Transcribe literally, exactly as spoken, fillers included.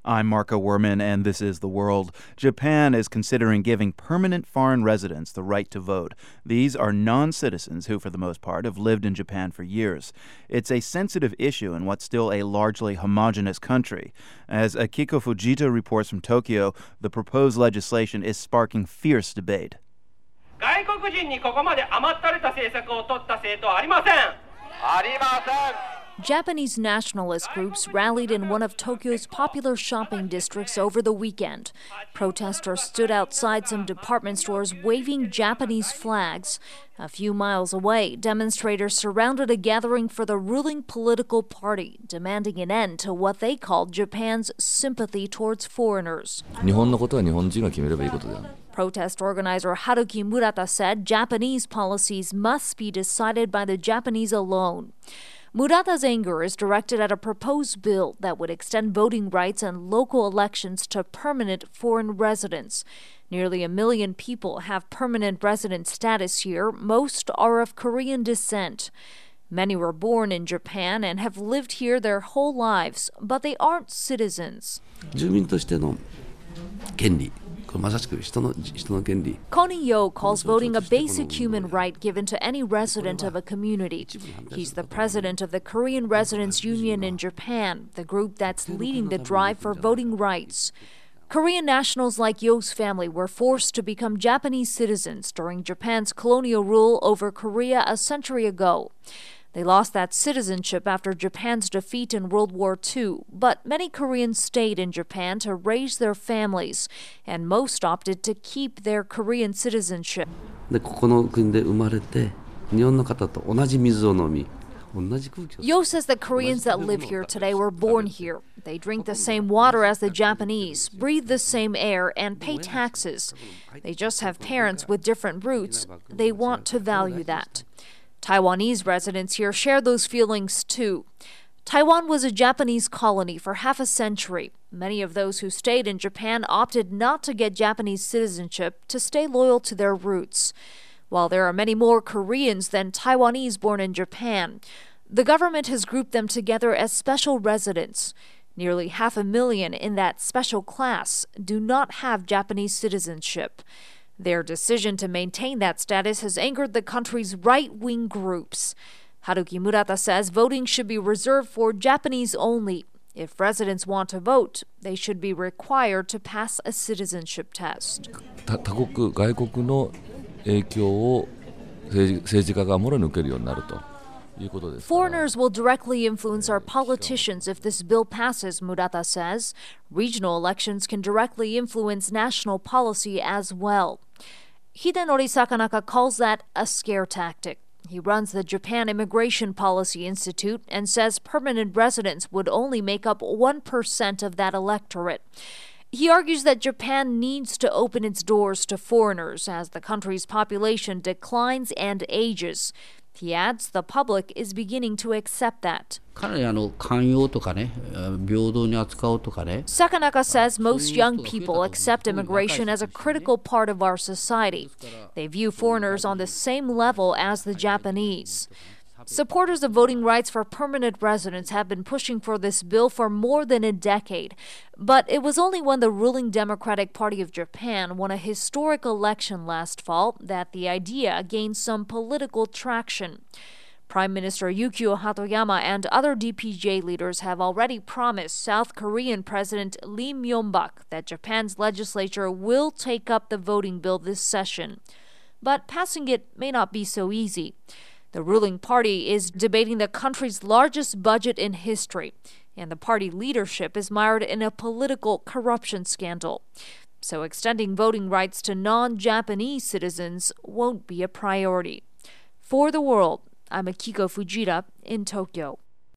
I'm Marco Werman, and this is The World. Japan is considering giving permanent foreign residents the right to vote. These are non-citizens who, for the most part, have lived in Japan for years. It's a sensitive issue in what's still a largely homogenous country. As Akiko Fujita reports from Tokyo, the proposed legislation is sparking fierce debate. 外国人にここまで甘ったれた政策を取った政党はありません。ありません。 Japanese nationalist groups rallied in one of Tokyo's popular shopping districts over the weekend. Protesters stood outside some department stores waving Japanese flags. A few miles away, demonstrators surrounded a gathering for the ruling political party, demanding an end to what they called Japan's sympathy towards foreigners. 日本のことは日本人が決めればいいことだ。 Protest organizer Haruki Murata said Japanese policies must be decided by the Japanese alone. Murata's anger is directed at a proposed bill that would extend voting rights and local elections to permanent foreign residents. Nearly a million people have permanent resident status here. Most are of Korean descent. Many were born in Japan and have lived here their whole lives, but they aren't citizens. 住民としての権利。 Koni Yo calls voting a basic human right given to any resident of a community. He's the president of the Korean Residents Union in Japan, the group that's leading the drive for voting rights. Korean nationals like Yo's family were forced to become Japanese citizens during Japan's colonial rule over Korea a century ago. They lost that citizenship after Japan's defeat in World War Two, but many Koreans stayed in Japan to raise their families, and most opted to keep their Korean citizenship. Yo says the Koreans that live here today were born here. They drink the same water as the Japanese, breathe the same air, and pay taxes. They just have parents with different roots. They want to value that. Taiwanese residents here share those feelings too. Taiwan was a Japanese colony for half a century. Many of those who stayed in Japan opted not to get Japanese citizenship to stay loyal to their roots. While there are many more Koreans than Taiwanese born in Japan, the government has grouped them together as special residents. Nearly half a million in that special class do not have Japanese citizenship. Their decision to maintain that status has angered the country's right-wing groups. Haruki Murata says voting should be reserved for Japanese only. If residents want to vote, they should be required to pass a citizenship test. 他国外国の影響を政治家がもろに受けるようになると。 Foreigners will directly influence our politicians if this bill passes, Murata says. Regional elections can directly influence national policy as well. Hidenori Sakanaka calls that a scare tactic. He runs the Japan Immigration Policy Institute and says permanent residents would only make up one percent of that electorate. He argues that Japan needs to open its doors to foreigners as the country's population declines and ages. He adds the public is beginning to accept that. Sakanaka says most young people accept immigration as a critical part of our society. They view foreigners on the same level as the Japanese. Supporters of voting rights for permanent residents have been pushing for this bill for more than a decade. But it was only when the ruling Democratic Party of Japan won a historic election last fall that the idea gained some political traction. Prime Minister Yukio Hatoyama and other D P J leaders have already promised South Korean President Lee Myung-bak that Japan's legislature will take up the voting bill this session. But passing it may not be so easy. The ruling party is debating the country's largest budget in history, and the party leadership is mired in a political corruption scandal. So extending voting rights to non-Japanese citizens won't be a priority. For The World, I'm Akiko Fujita in Tokyo.